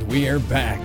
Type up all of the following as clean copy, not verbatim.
we are back.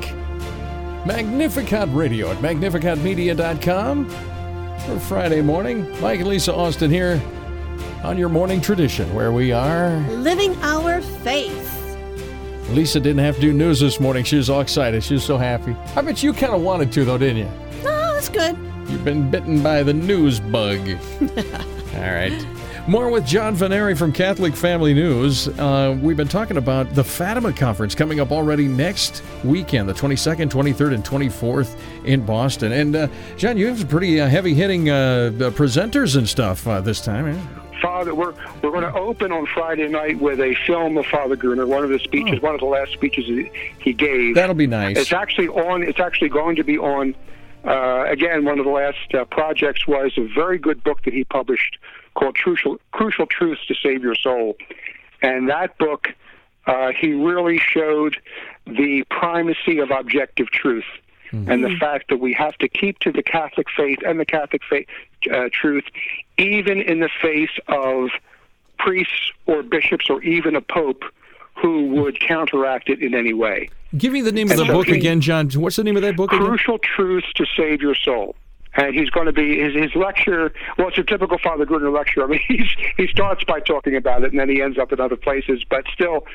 Magnificat Radio at magnificatmedia.com for Friday morning. Mike and Lisa Austin here on your morning tradition, where we are living our faith. Lisa didn't have to do news this morning. She was all excited. She was so happy. I bet you kind of wanted to, though, didn't you? No, that's good. You've been bitten by the news bug. All right. More with John Veneri from Catholic Family News. We've been talking about the Fatima Conference coming up already next weekend, the 22nd, 23rd, and 24th in Boston. And, John, you have some pretty heavy-hitting presenters and stuff this time, eh? Father, we're going to open on Friday night with a film of Father Gruner, one of the speeches, one of the last speeches he gave. That'll be nice. It's actually going to be on, again, one of the last projects was a very good book that he published called Crucial Truths to Save Your Soul. And that book, he really showed the primacy of objective truth. Mm-hmm. And the fact that we have to keep to the Catholic faith and the Catholic faith truth, even in the face of priests or bishops or even a pope who would counteract it in any way. Give me the name of the book again, John. What's the name of that book again? Crucial Truths to Save Your Soul. And he's going to be, his lecture, well, it's a typical Father Gruner lecture. I mean, he starts by talking about it, and then he ends up in other places. But still,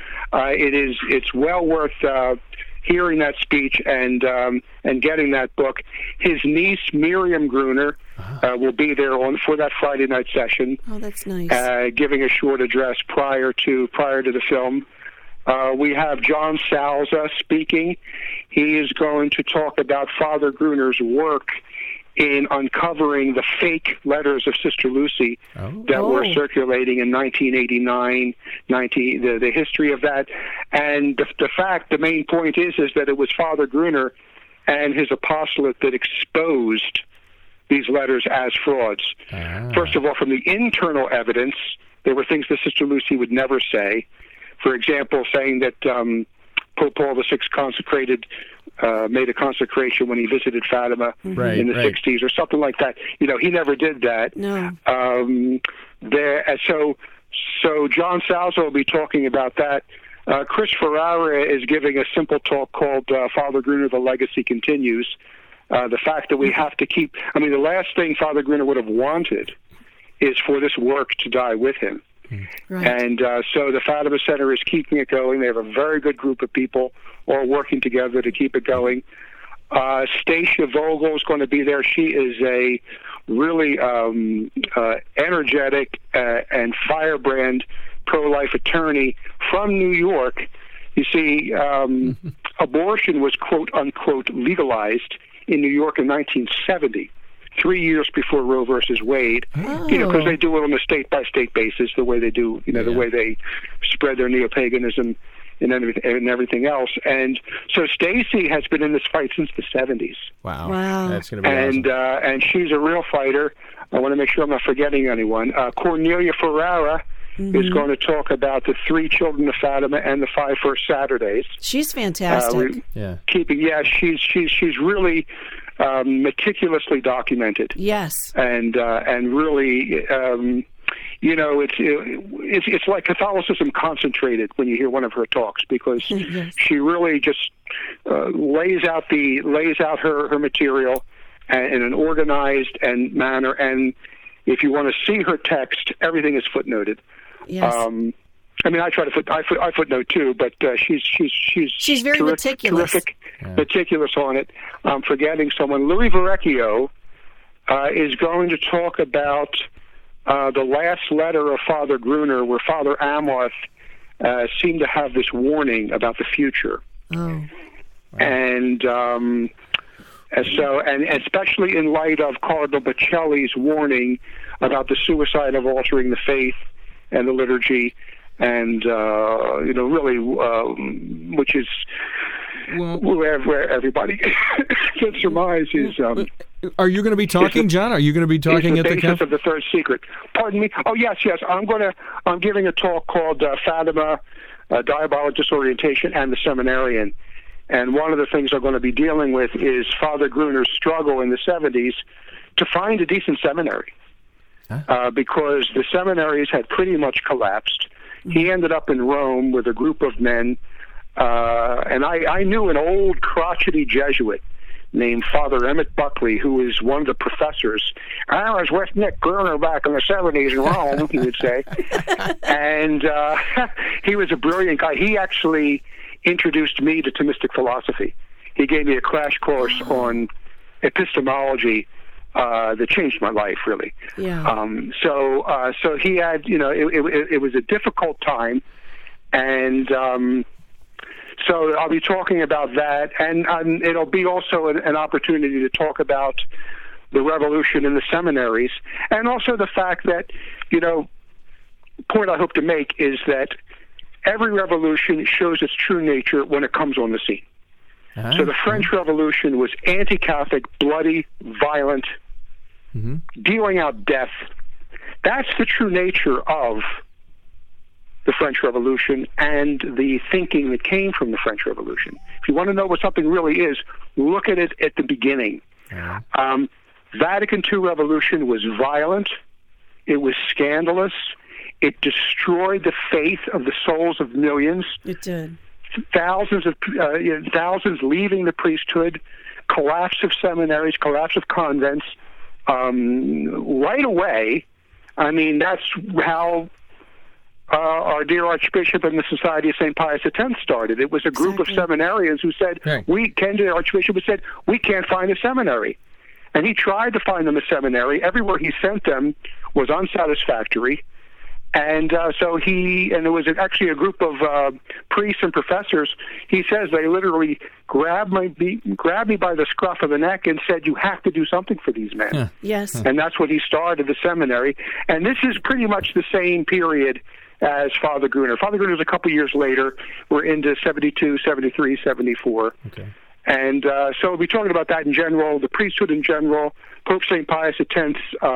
it's well worth hearing that speech and getting that book. His niece, Miriam Gruner, will be there for that Friday night session. Oh, that's nice. Giving a short address prior to the film. We have John Salza speaking. He is going to talk about Father Gruner's work in uncovering the fake letters of Sister Lucy that were circulating in 1989, the history of that. And the main point is that it was Father Gruner and his apostolate that exposed these letters as frauds. First of all, from the internal evidence, there were things that Sister Lucy would never say. For example, saying that Pope Paul VI made a consecration when he visited Fatima in the 60s or something like that. You know, he never did that. No. So John Salza will be talking about that. Chris Ferrara is giving a simple talk called Father Gruner, The Legacy Continues. The fact that we have to keep, I mean, the last thing Father Gruner would have wanted is for this work to die with him. Right. And so the Fatima Center is keeping it going. They have a very good group of people all working together to keep it going. Stacia Vogel is going to be there. She is a really energetic and firebrand pro-life attorney from New York. You see, abortion was quote-unquote legalized in New York in 1970. 3 years before Roe versus Wade, because they do it on a state-by-state basis, the way they do, the way they spread their neo-paganism and everything else. And so Stacy has been in this fight since the 70s. Wow. That's going to be awesome. And she's a real fighter. I want to make sure I'm not forgetting anyone. Cornelia Ferrara is going to talk about the 3 children of Fatima and the 5 First Saturdays. She's fantastic. She's really meticulously documented. Yes. And really, it's like Catholicism concentrated when you hear one of her talks, because she really just lays out her material in an organized manner. And if you want to see her text, everything is footnoted. Yes. I mean, I footnote too, but she's very meticulous. Terrific, meticulous on it. I'm forgetting someone. Louis Verrecchio is going to talk about the last letter of Father Gruner, where Father Amorth seemed to have this warning about the future. Oh. And especially in light of Cardinal Bocelli's warning about the suicide of altering the faith and the liturgy. And which is where everybody can surmise is. Are you going to be talking, John? Are you going to be talking at the basis of the third secret? Pardon me. Oh yes. I'm giving a talk called Fatima, Diabolic Disorientation, and the Seminarian. And one of the things I'm going to be dealing with is Father Gruner's struggle in the 70s to find a decent seminary, because the seminaries had pretty much collapsed. He ended up in Rome with a group of men and I knew an old crotchety Jesuit named Father Emmett Buckley, who was one of the professors. I was with Nick Gruner back in the 70s in Rome, he would say. And he was a brilliant guy. He actually introduced me to Thomistic philosophy. He gave me a crash course on epistemology that changed my life, really. Yeah. So he had, it was a difficult time, and so I'll be talking about that, and it'll be also an opportunity to talk about the revolution in the seminaries, and also the fact that, the point I hope to make is that every revolution shows its true nature when it comes on the scene. So the French Revolution was anti-Catholic, bloody, violent, dealing out death. That's the true nature of the French Revolution and the thinking that came from the French Revolution. If you want to know what something really is, look at it at the beginning. Vatican II revolution was violent. It was scandalous. It destroyed the faith of the souls of millions. It did. Thousands leaving the priesthood, collapse of seminaries, collapse of convents. Right away, I mean, that's how our dear Archbishop and the Society of St. Pius X started. It was a group of seminarians who said, the Archbishop said, we can't find a seminary. And he tried to find them a seminary. Everywhere he sent them was unsatisfactory. And so there was actually a group of priests and professors. He says they literally grabbed me by the scruff of the neck and said, you have to do something for these men. Yeah. Yes. And that's when he started the seminary. And this is pretty much the same period as Father Gruner. Father Gruner was a couple years later. We're into 72, 73, 74. Okay. And so we'll be talking about that in general, the priesthood in general, Pope St. Pius X's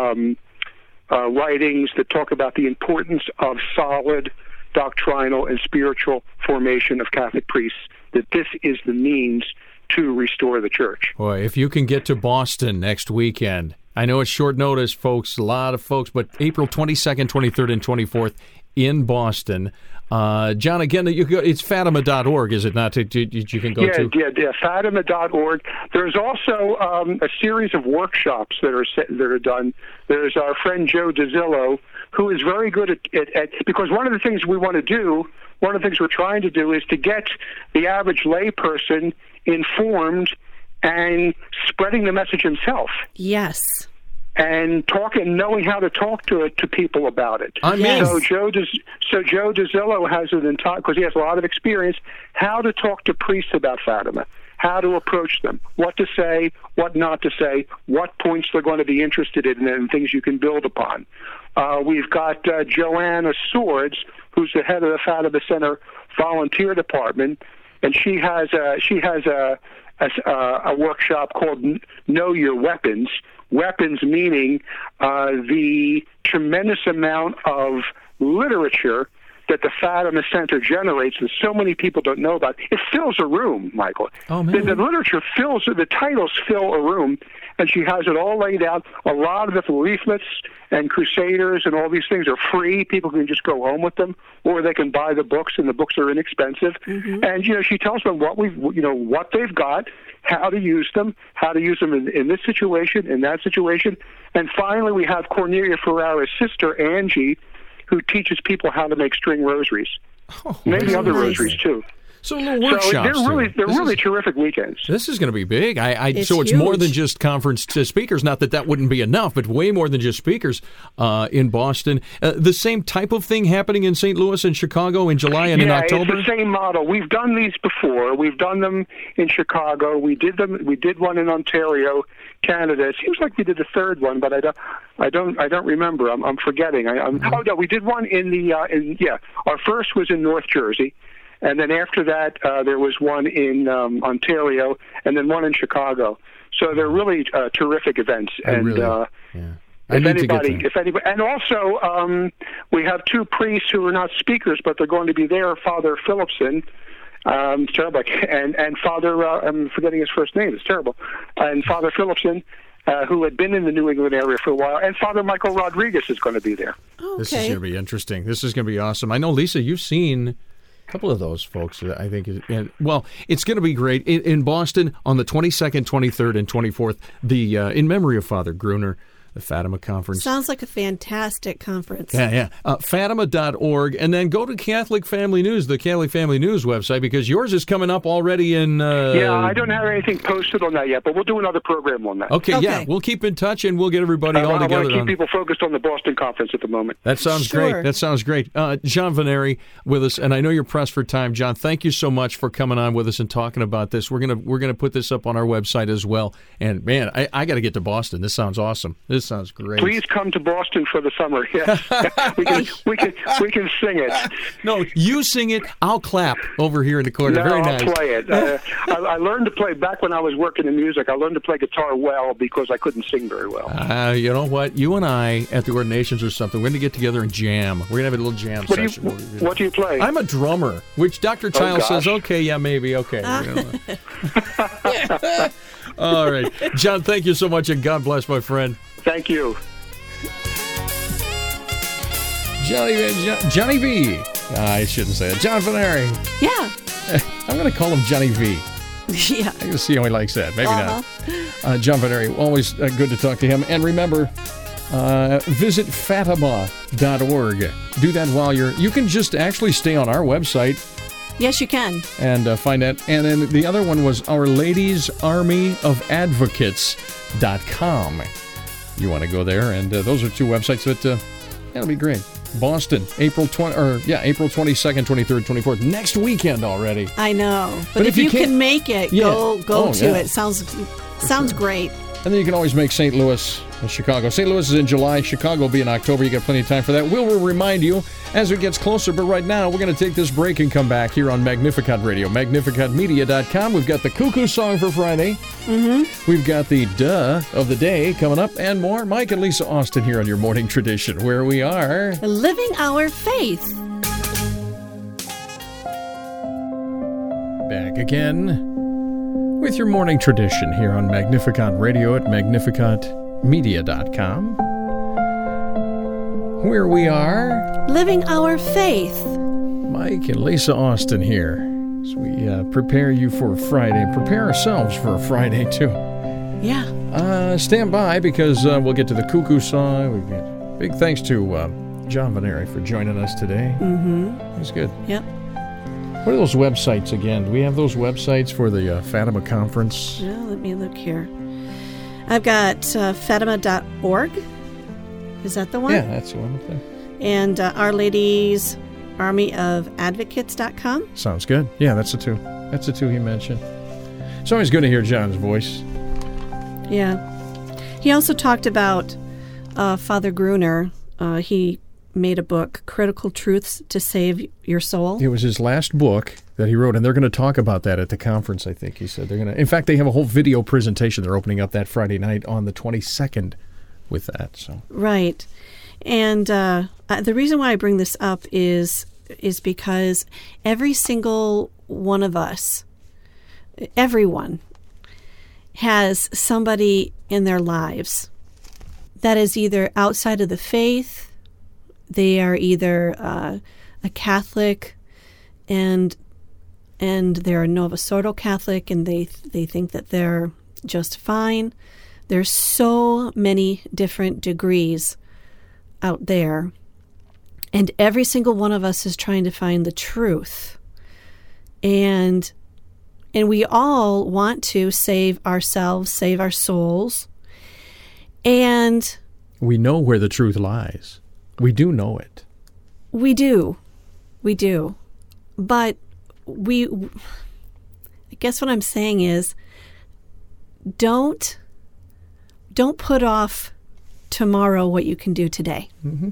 writings that talk about the importance of solid doctrinal and spiritual formation of Catholic priests, that this is the means to restore the church. Boy, if you can get to Boston next weekend, I know it's short notice, folks, a lot of folks, but April 22nd, 23rd, and 24th in Boston. John, again, it's Fatima.org, is it not? You can go to? Yeah, Fatima.org. There's also a series of workshops that are done. There's our friend Joe DeZillo, who is very good at because one of the things we want to do, one of the things we're trying to do is to get the average layperson informed and spreading the message himself. Yes. And knowing how to talk to people about it. So Joe DeZillo has an entire, because he has a lot of experience, how to talk to priests about Fatima, how to approach them, what to say, what not to say, what points they're going to be interested in, and things you can build upon. We've got Joanna Swords, who's the head of the Fatima Center volunteer department, and she has a workshop called Know Your Weapons. Weapons meaning the tremendous amount of literature that the Fatima Center generates that so many people don't know about. It fills a room, Michael. Oh, man. The literature the titles fill a room, and she has it all laid out. A lot of the leaflets and Crusaders and all these things are free. People can just go home with them, or they can buy the books, and the books are inexpensive. And, she tells them what they've got, how to use them in this situation, in that situation. And finally, we have Cornelia Ferrara's sister, Angie, who teaches people how to make string rosaries. Maybe other rosaries, too. So little workshops. So they're really terrific weekends. This is going to be big. It's so it's huge. more than just conference speakers. Not that wouldn't be enough, but way more than just speakers in Boston. The same type of thing happening in St. Louis and Chicago in July and in October? It's the same model. We've done these before. We've done them in Chicago. We did one in Ontario, Canada. It seems like we did a third one, but I don't remember. I'm forgetting. Oh no, we did one our first was in North Jersey. And then after that, there was one in Ontario, and then one in Chicago. So they're really terrific events. And if anybody, and also we have two priests who are not speakers, but they're going to be there. Father Phillipson, terrible, and Father I'm forgetting his first name. It's terrible. And Father Phillipson, who had been in the New England area for a while, and Father Michael Rodriguez is going to be there. Okay. This is going to be interesting. This is going to be awesome. I know, Lisa, you've seen couple of those folks, I think. It's going to be great. In Boston on the 22nd, 23rd, and 24th, in memory of Father Gruner, the Fatima Conference. Sounds like a fantastic conference. Yeah. Fatima.org. And then go to Catholic Family News, the Catholic Family News website, because yours is coming up already in... Yeah, I don't have anything posted on that yet, but we'll do another program on that. Okay, yeah. We'll keep in touch, and we'll get everybody all together. I want to keep people focused on the Boston Conference at the moment. That sounds great. That sounds great. John Vennari with us, and I know you're pressed for time. John, thank you so much for coming on with us and talking about this. We're gonna put this up on our website as well. And, man, I got to get to Boston. This sounds awesome. This sounds great. Please come to Boston for the summer. Yes. we can sing it. No, you sing it. I'll clap over here in the corner. No, Very nice. I'll play it. I learned to play back when I was working in music. I learned to play guitar well because I couldn't sing very well. You know what? You and I at the ordinations or something, we're going to get together and jam. We're going to have a little jam session. What do you play? I'm a drummer, which Dr. Childs says, okay, yeah, maybe, okay. All right. John, thank you so much, and God bless, my friend. Thank you. Johnny V. I shouldn't say it. John Vennari. Yeah. I'm going to call him Johnny V. Yeah. I'm going to see how he likes that. Maybe not. John Vennari, always good to talk to him. And remember, visit Fatima.org. Do that while you can just actually stay on our website. Yes, you can. And find that. And then the other one was Our Ladies Army of Advocates.com. You want to go there, and those are two websites that that'll be great. Boston, April 22nd, 23rd, 24th, next weekend already. I know, but if you can make it, go to it. Sounds great. And then you can always make St. Louis and Chicago. St. Louis is in July. Chicago will be in October. You got plenty of time for that. We'll remind you as it gets closer. But right now, we're going to take this break and come back here on Magnificat Radio, magnificatmedia.com. We've got the Cuckoo Song for Friday. Mm-hmm. We've got the Duh of the Day coming up and more. Mike and Lisa Austin here on your Morning Tradition, where we are living our faith. Back again with your Morning Tradition here on Magnificat Radio at magnificatmedia.com, where we are living our faith. Mike and Lisa Austin here as we prepare you for Friday, prepare ourselves for a Friday too. Yeah. Stand by because we'll get to the Cuckoo Song. We've got big thanks to John Vennari for joining us today. Mm-hmm. It was good. Yep. What are those websites again? Do we have those websites for the Fatima Conference? Yeah, let me look here. I've got Fatima.org. Is that the one? Yeah, that's the one up there. And Our Ladies Army of Advocates.com. Sounds good. Yeah, that's the two. That's the two he mentioned. It's always good to hear John's voice. Yeah. He also talked about Father Gruner. He made a book, Critical Truths to Save Your Soul. It was his last book that he wrote, and they're going to talk about that at the conference, I think he said. They're going to. In fact, they have a whole video presentation they're opening up that Friday night on the 22nd with that. So right. And the reason why I bring this up is because every single one of us, everyone, has somebody in their lives that is either outside of the faith. They are either a Catholic and they're a Novus Ordo Catholic, and they think that they're just fine. There's so many different degrees out there, and every single one of us is trying to find the truth. And we all want to save ourselves, save our souls, and we know where the truth lies. We do know it. We do. But I guess what I'm saying is, don't put off tomorrow what you can do today. Mm-hmm.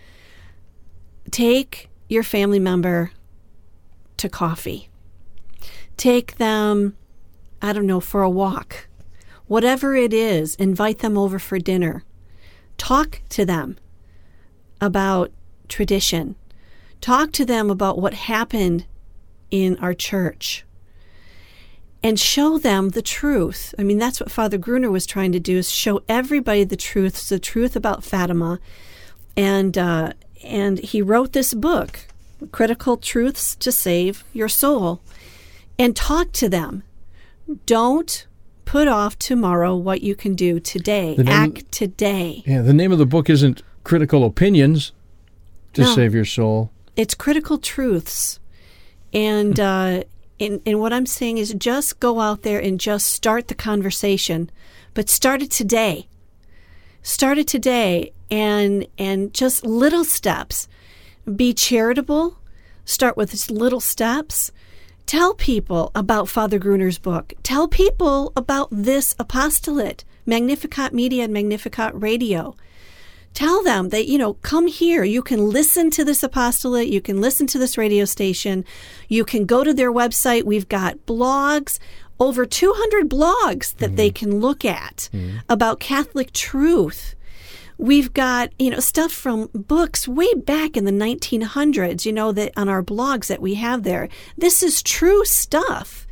Take your family member to coffee. Take them, I don't know, for a walk. Whatever it is, invite them over for dinner. Talk to them about tradition. Talk to them about what happened in our church. And show them the truth. I mean, that's what Father Gruner was trying to do, is show everybody the truth about Fatima. And he wrote this book, critical truths to save your soul. And talk to them. Don't put off tomorrow what you can do today. Act today. Yeah, the name of the book isn't Critical Opinions to Save Your Soul. It's Critical Truths. And what I'm saying is just go out there and just start the conversation. But start it today. Start it today and just little steps. Be charitable. Start with little steps. Tell people about Father Gruner's book. Tell people about this apostolate, Magnificat Media and Magnificat Radio. Tell them that, come here. You can listen to this apostolate. You can listen to this radio station. You can go to their website. We've got blogs, over 200 blogs that they can look at about Catholic truth. We've got, stuff from books way back in the 1900s, that on our blogs that we have there. This is true stuff.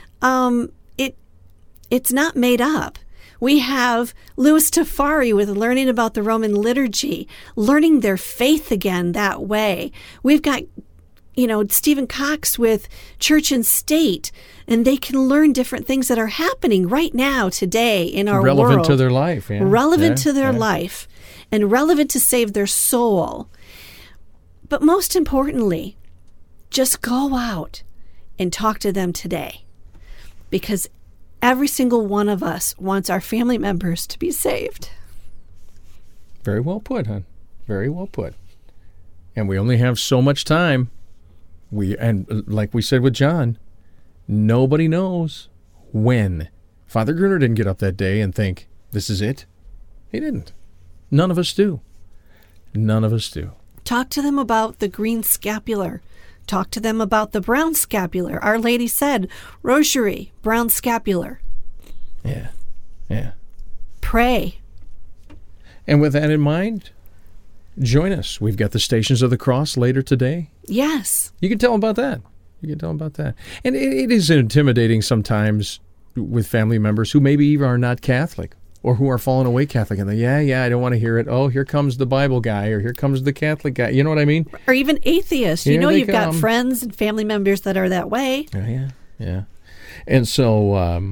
It's not made up. We have Louis Tafari with learning about the Roman liturgy, learning their faith again that way. We've got, Stephen Cox with Church and State, and they can learn different things that are happening right now, today, in our world. Relevant to their life. Yeah. Relevant to their life. And relevant to save their soul. But most importantly, just go out and talk to them today. Because every single one of us wants our family members to be saved. Very well put, hon. Very well put. And we only have so much time. And like we said with John, nobody knows when. Father Gruner didn't get up that day and think, this is it. He didn't. None of us do. None of us do. Talk to them about the green scapular. Talk to them about the brown scapular. Our Lady said, rosary, brown scapular. Yeah. Yeah. Pray. And with that in mind, join us. We've got the Stations of the Cross later today. Yes. You can tell them about that. And it is intimidating sometimes with family members who maybe even are not Catholic. Or who are fallen away Catholic, and they, I don't want to hear it. Oh, here comes the Bible guy, or here comes the Catholic guy. You know what I mean? Or even atheists. You've got friends and family members that are that way. Yeah. And so,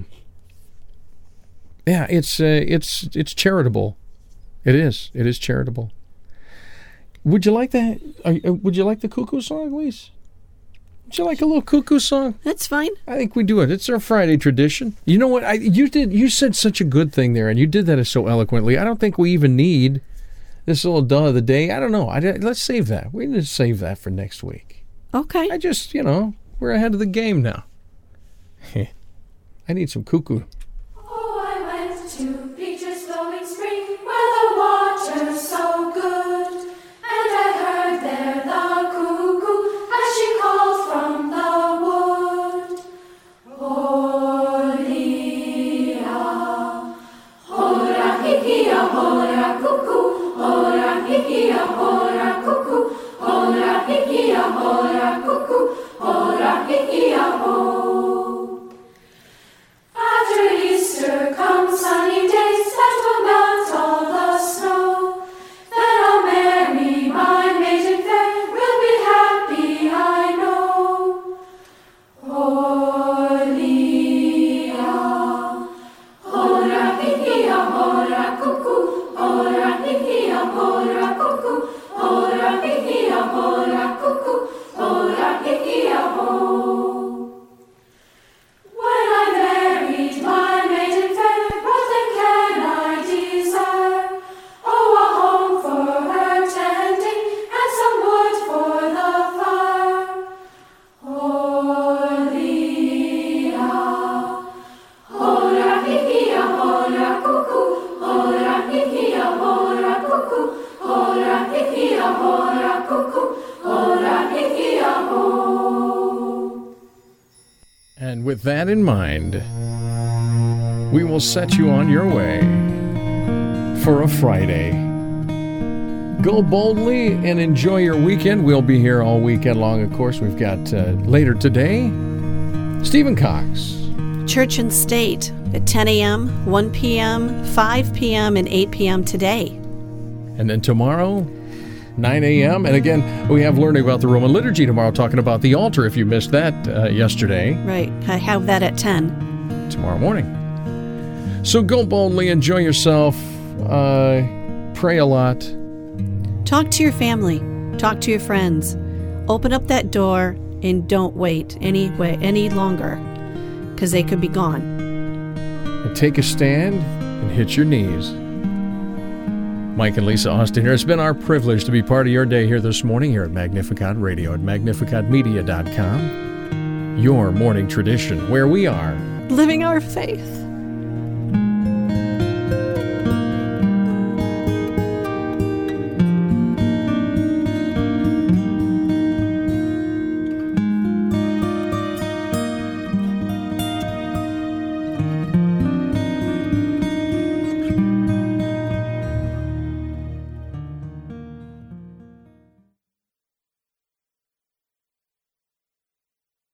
it's charitable. It is charitable. Would you like that? Would you like the cuckoo song, Louise? Would you like a little cuckoo song? That's fine. I think we do it. It's our Friday tradition. You know what? You said such a good thing there, and you did that so eloquently. I don't think we even need this little duh of the day. I don't know. Let's save that. We need to save that for next week. Okay. I just, we're ahead of the game now. I need some cuckoo. Oh, I went to Beecher's flowing spring where the water's so good, and I heard there the cuckoo as she called from the wood. Holia, hora hikia, hora cuckoo, hora hikia, hora cuckoo, hora hikia, hora cuckoo, hora hikia, ho. After Easter come sunny days that will melt all the snow. Then I'll marry my maiden fair, we'll be happy, I know. Holia, hora hikia, hora cuckoo, hora hikia, hora cuckoo, hora hikia, hora cuckoo, hora hikia, ho. When I married my maiden fair, what then can I desire? Oh, a home for her tending, and some wood for the fire. Holia, hora hikia, hora cuckoo, hora hikia, hora cuckoo, hora hikia, hora cuckoo, hora hikia, ho. And with that in mind, we will set you on your way for a Friday. Go boldly and enjoy your weekend. We'll be here all weekend long, of course. We've got later today, Stephen Cox. Church and State at 10 a.m., 1 p.m., 5 p.m., and 8 p.m. today. And then tomorrow, 9 a.m. And again, we have Learning About the Roman Liturgy tomorrow, talking about the altar if you missed that yesterday. Right. I have that at 10. Tomorrow morning. So go boldly, enjoy yourself, pray a lot. Talk to your family. Talk to your friends. Open up that door and don't wait any longer, because they could be gone. And take a stand and hit your knees. Mike and Lisa Austin here. It's been our privilege to be part of your day here this morning here at Magnificat Radio at magnificatmedia.com. Your morning tradition, where we are Living our faith.